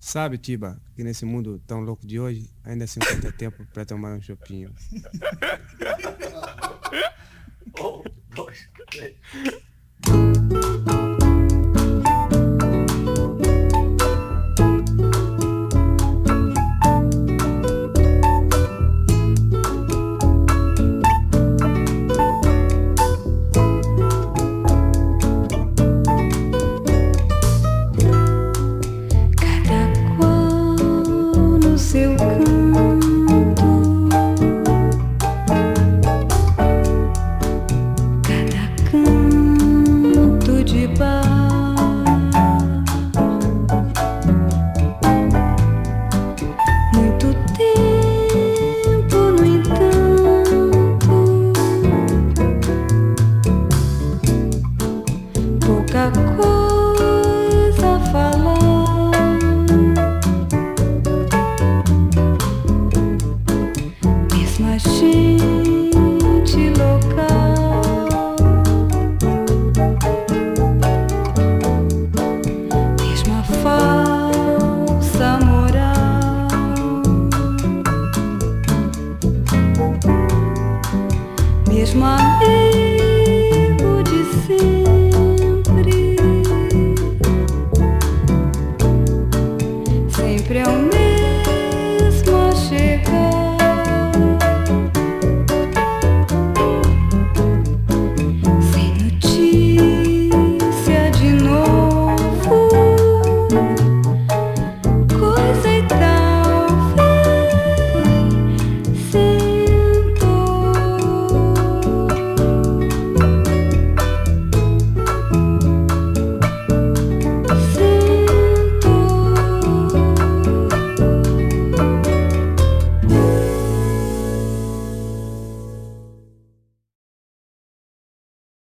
Sabe, Tiba, que nesse mundo tão louco de hoje, ainda se encontra tempo para tomar um chopinho. Um, dois, três. Cada qual no seu canto, cada canto de bar, muito tempo, no entanto, pouca coisa a falar. Mesma gente local, mesma falsa moral, mesmo amigo de sempre, sempre é o mesmo.